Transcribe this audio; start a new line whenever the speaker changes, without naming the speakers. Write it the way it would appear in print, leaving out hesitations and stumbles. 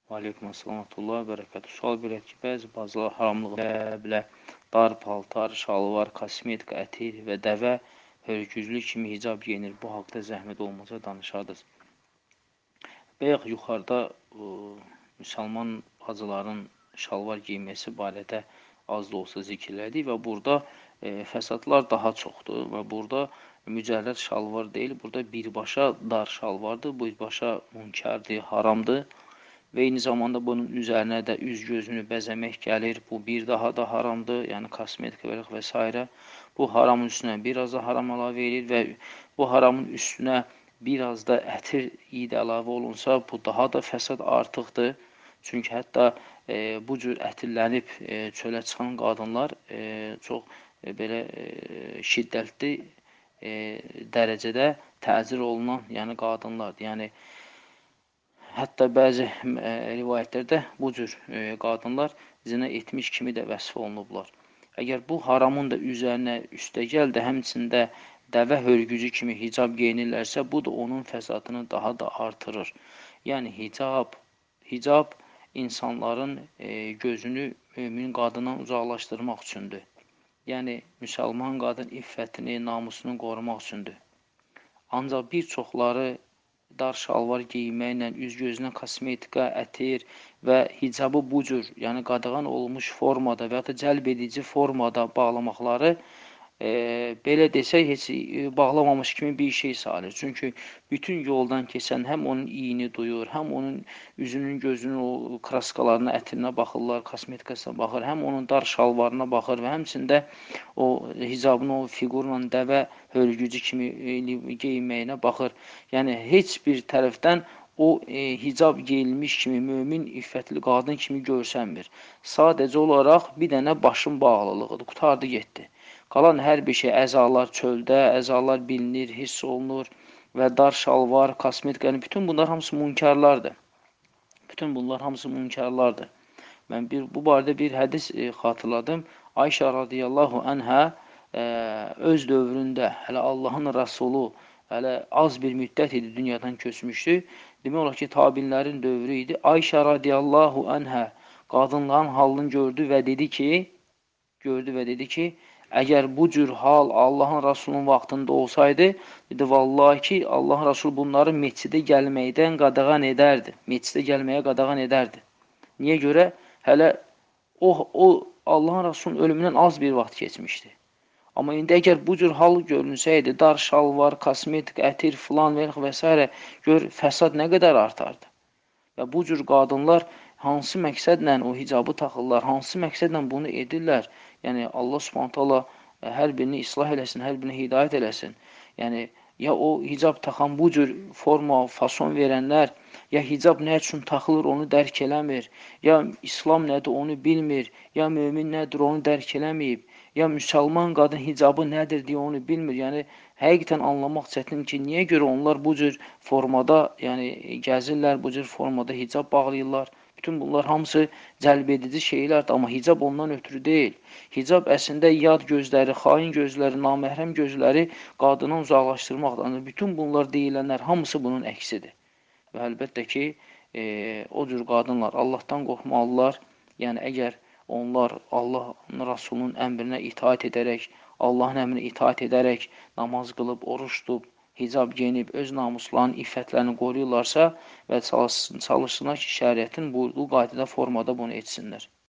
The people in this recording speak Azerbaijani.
Aleykum əssalam və bərəkətü. Sual verək ki, bəzi bazılar haramlığı bilə, dar paltar, şalvar, kosmetika, ətir və dəvə hörgüclü kimi hicab geyinir. Bu haqda zəhmət olmasa danışardınız. Bayaq yuxarıda müsəlman bacıların şalvar geyməsi barədə az da olsa zikirlədik və burada fəsadlar daha çoxdur və burada mücərrəd şalvar deyil, burada birbaşa dar şalvardır, bu birbaşa münkardır, haramdır. Və eyni zamanda bunun üzərinə də üz-gözünü bəzəmək gəlir. Bu bir daha da haramdır. Yəni kosmetika və s. Bu haramın üstünə biraz da haram əlavə edir və bu haramın üstünə biraz da ətir də əlavə olunsa, bu daha da fəsad artıqdır. Çünki hətta bu cür ətirlənib çölə çıxan qadınlar çox belə şiddətli dərəcədə təzir olunan qadınlardır. Yəni hətta bəzi rivayətlərdə bu cür qadınlar zinə etmiş kimi də vəsf olunublar. Əgər bu haramın da üzərinə üstəgəl də həmçində dəvə hörgücü kimi hicab geyinirlərsə, bu da onun fəsadını daha da artırır. Yəni hicab insanların gözünü mömin qadından uzaqlaşdırmaq üçündür. Yəni müsəlman qadın iffətini, namusunu qorumaq üçündür. Ancaq bir çoxları dar şalvar geyinməklə, üz-gözünə kosmetika, ətir və hicabı bu cür, yəni qadağan olmuş formada və ya da cəlb edici formada bağlamaqları belə desək, heç bağlamamış kimi bir şey sayılır. Çünki bütün yoldan keçən həm onun iyini duyur, həm onun üzünün, gözünün o kraskalarına, ətirinə baxırlar, kosmetikasına baxır, həm onun dar şalvarına baxır və həmçində o hicabın o fiqurla dəvə hörgücü kimi geyinməyinə baxır. Yəni, heç bir tərəfdən o hicab geyilmiş kimi, mömin, iffətli qadın kimi görsənmir. Sadəcə olaraq bir dənə başın bağlılığıdır, qutardı, getdi. Qalan hər bir şey, əzalar çöldə, əzalar bilinir, hiss olunur və dar şalvar, kosmetika, yəni bütün bunlar hamısı münkarlardır. Bütün bunlar hamısı münkarlardır. Mən bu barədə bir hədis xatırladım. Ayşə radiyallahu anhə öz dövründə, hələ Allahın Rəsulu, hələ az bir müddət idi dünyadan köçmüşdü. Demək olar ki, tabinlərin dövrü idi. Ayşə radiyallahu anhə qadınların halını gördü və dedi ki, əgər bu cür hal Allahın Rəsulunun vaxtında olsaydı, dedi, vallahi ki, Allahın Rəsulu bunları meçidə gəlməkdən qadağan edərdi. Meçidə gəlməyə qadağan edərdi. Niyə görə? Hələ o Allahın Rəsulunun ölümündən az bir vaxt keçmişdi. Amma indi əgər bu cür hal görünsəydi, dar şalvar, kosmetik, ətir filan və s. gör, fəsad nə qədər artardı. Və bu cür qadınlar hansı məqsədlə o hicabı taxırlar, hansı məqsədlə bunu edirlər. Yəni, Allah Subhanahu taala hər birini islah eləsin, hər birini hidayət eləsin. Yəni, ya o hicab taxan bu cür forma, fason verənlər, ya hicab nə üçün taxılır, onu dərk eləmir, ya İslam nədir, onu bilmir, ya mömin nədir, onu dərk eləməyib, ya müsəlman qadın hicabı nədir deyə onu bilmir. Yəni, həqiqətən anlamaq çətin ki, niyə görə onlar bu cür formada, yəni gəzirlər, bu cür formada hicab bağlayırlar. Bütün bunlar hamısı cəlb edici şeylərdir, amma hicab ondan ötürü deyil. Hicab əslində yad gözləri, xain gözləri, naməhrəm gözləri qadından uzaqlaşdırmaqdır. Bütün bunlar deyilənlər hamısı bunun əksidir. Və əlbəttə ki, o cür qadınlar Allahdan qorxmalılar. Yəni, əgər onlar Allahın Rasulunun əmrinə itaat edərək, Allahın əmrinə itaat edərək, namaz qılıb, oruç tutub, hicab geyinib, öz namuslarının, iffətlərini qoruyurlarsa və çalışsınlar ki, şəriətin buyurduğu qaydada formada bunu etsinlər.